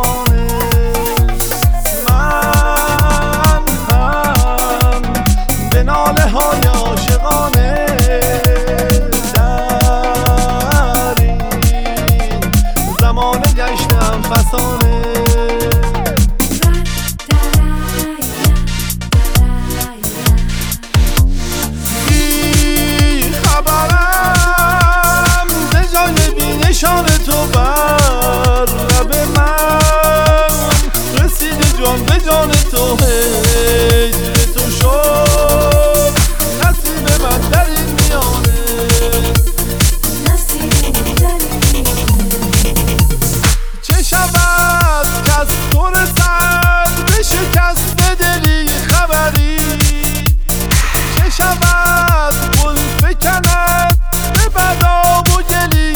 زمانه من هم به ناله های عاشقانه در این زمانه گشتم فسانه نشان تو بر لب من رسیده جان به جان تو هجر تو شد نصیب من در این میانه چه شود که از تو رسد به شکست دلی خبری چه شود گل بکند به بلا و گلی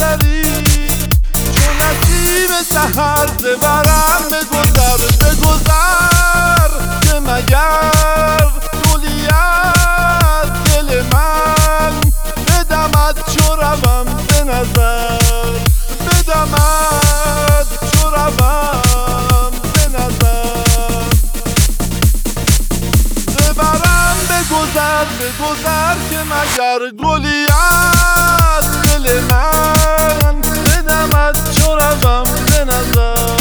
سحر ببرم بگذر که مگر گلی از دل من بدمد چو روم به نظر بدمد چو روم به نظر ببرم بگذر که مگر گلی از دل من بدمد چو روم به نظر